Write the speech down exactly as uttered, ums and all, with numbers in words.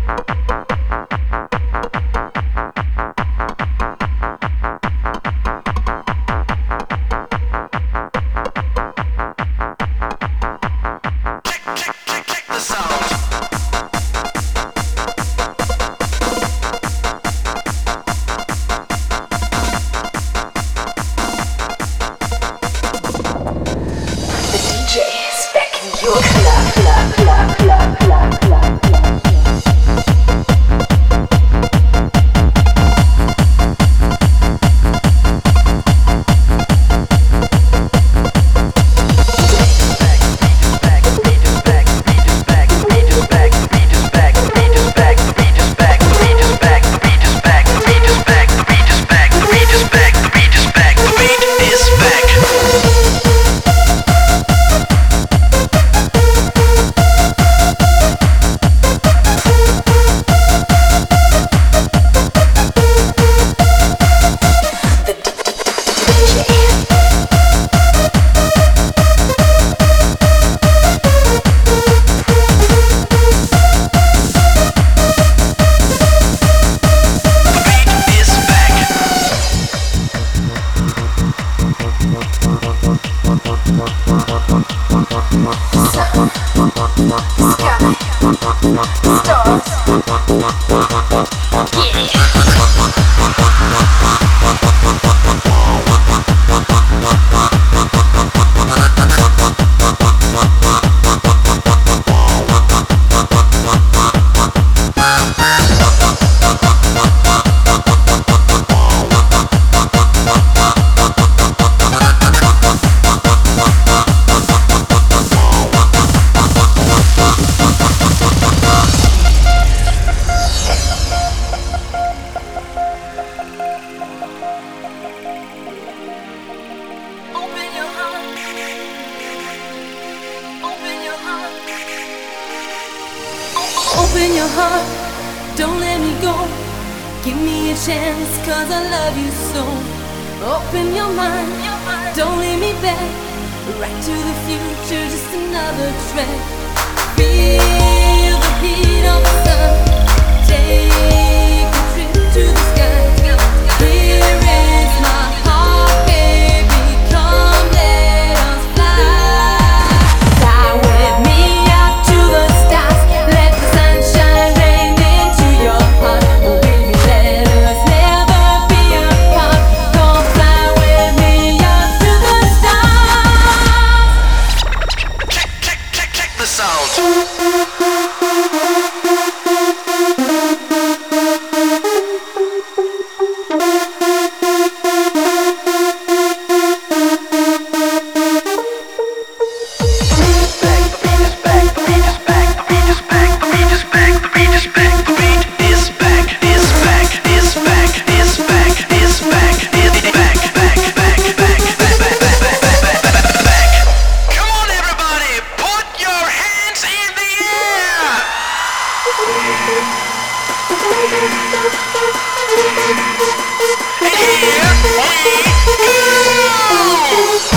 Open your heart, don't let me go. Give me a chance, cause I love you so. Open your mind, don't leave me back. Right to the future, just another track. Feel the heat of the sun. Take a trip to the sky. Here is my heart, baby, come let us fly. Fly with me out to the stars. Let the sunshine rain into your heart. Oh baby, let us never be apart. Come fly with me out to the stars. Check, check, check, check the sound. Here we go!